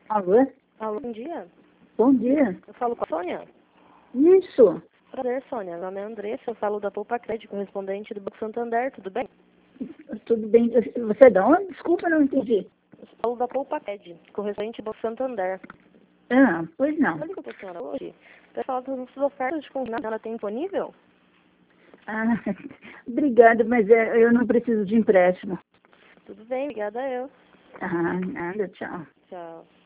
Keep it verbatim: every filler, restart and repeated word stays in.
Alô? Alô, bom dia. Bom dia. Eu falo com a Sônia? Isso. Prazer, Sônia. Meu nome é Andressa, eu falo da Poupa Crédito, correspondente do Banco Santander, tudo bem? Tudo bem. Você é de onde? Desculpa, não entendi. Eu falo da Poupa Crédito, correspondente do Banco Santander. Ah, pois não. Eu ligo para a senhora hoje para falar das nossas ofertas de consignado. Ela tem disponível? Ah, obrigada, mas é, eu não preciso de empréstimo. Tudo bem, obrigada a eu. Ah, nada, tchau. Tchau.